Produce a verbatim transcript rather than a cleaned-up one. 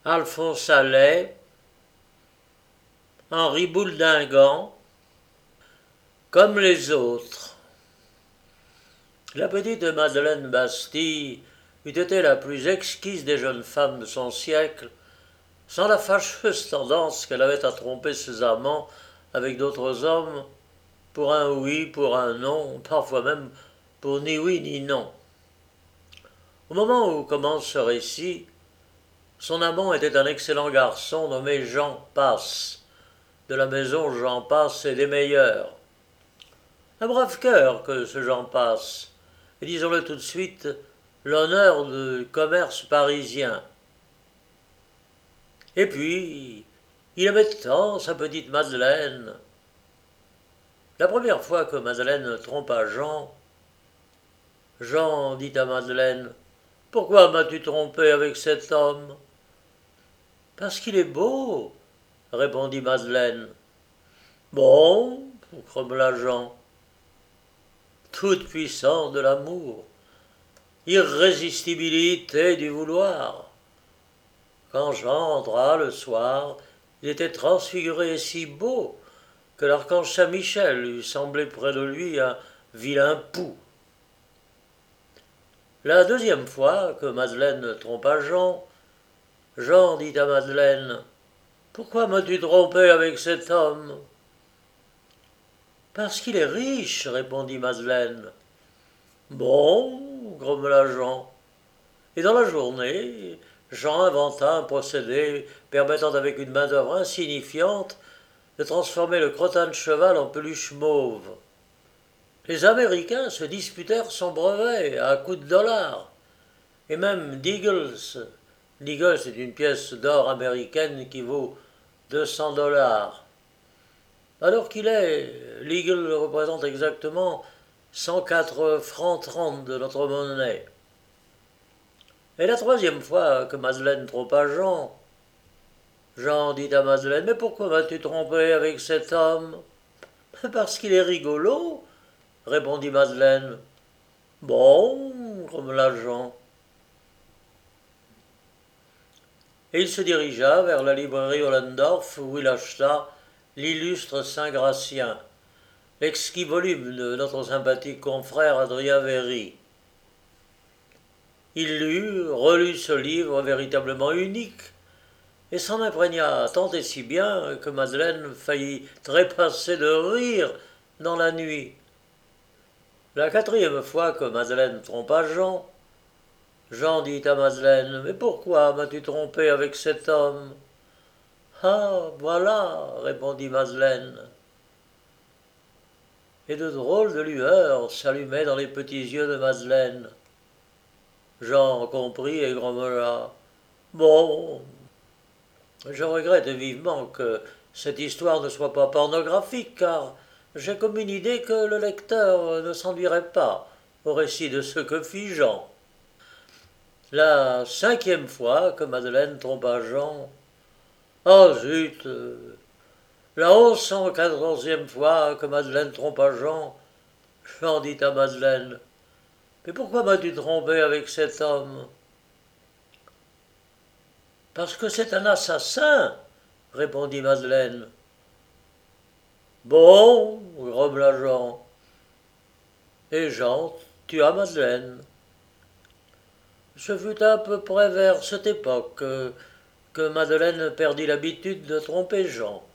Alphonse Allais, Henri Bouldingan, comme les autres. La petite Madeleine Bastille eût été la plus exquise des jeunes femmes de son siècle, sans la fâcheuse tendance qu'elle avait à tromper ses amants avec d'autres hommes, pour un oui, pour un non, parfois même pour ni oui ni non. Au moment où commence ce récit, son amant était un excellent garçon nommé Jean Passe, de la maison Jean Passe et des meilleurs. Un brave cœur que ce Jean Passe, et disons-le tout de suite, l'honneur du commerce parisien. Et puis, il aimait tant sa petite Madeleine. La première fois que Madeleine trompa Jean, Jean dit à Madeleine: Pourquoi m'as-tu trompé avec cet homme? Parce qu'il est beau, répondit Madeleine. Bon, grommela Jean, toute puissance de l'amour, irrésistibilité du vouloir. Quand Jean entra le soir, il était transfiguré et si beau que l'archange Saint-Michel lui semblait près de lui un vilain pou. La deuxième fois que Madeleine trompa Jean, Jean dit à Madeleine: Pourquoi m'as-tu trompé avec cet homme? Parce qu'il est riche, répondit Madeleine. Bon, grommela Jean. Et dans la journée, Jean inventa un procédé permettant avec une main-d'œuvre insignifiante de transformer le crottin de cheval en peluche mauve. Les Américains se disputèrent son brevet à coups de dollars, et même d'Eagles. L'Eagle, c'est une pièce d'or américaine qui vaut deux cents dollars. Alors qu'il est, l'Eagle représente exactement cent quatre francs trente de notre monnaie. Et la troisième fois que Madeleine trompa Jean, Jean dit à Madeleine: Mais pourquoi m'as-tu trompé avec cet homme? Parce qu'il est rigolo, répondit Madeleine. Bon, grommela Jean. Et il se dirigea vers la librairie Ollendorff où il acheta l'illustre Saint-Gratien, l'exquis volume de notre sympathique confrère Adrien Véry. Il lut, relut ce livre véritablement unique, et s'en imprégna tant et si bien que Madeleine faillit trépasser de rire dans la nuit. La quatrième fois que Madeleine trompa Jean, Jean dit à Madeleine: Mais pourquoi m'as-tu trompé avec cet homme? Ah, voilà, répondit Madeleine. Et de drôles de lueurs s'allumaient dans les petits yeux de Madeleine. Jean comprit et grommela: Bon, je regrette vivement que cette histoire ne soit pas pornographique, car j'ai comme une idée que le lecteur ne s'ennuierait pas au récit de ce que fit Jean. La cinquième fois que Madeleine trompa Jean, ah zut, la onze cent quatorzième fois que Madeleine trompa Jean, Jean dit à Madeleine: Mais pourquoi m'as-tu trompé avec cet homme? Parce que c'est un assassin, répondit Madeleine. Bon, grommela Jean. Et Jean tua Madeleine. Ce fut à peu près vers cette époque que, que Madeleine perdit l'habitude de tromper Jean.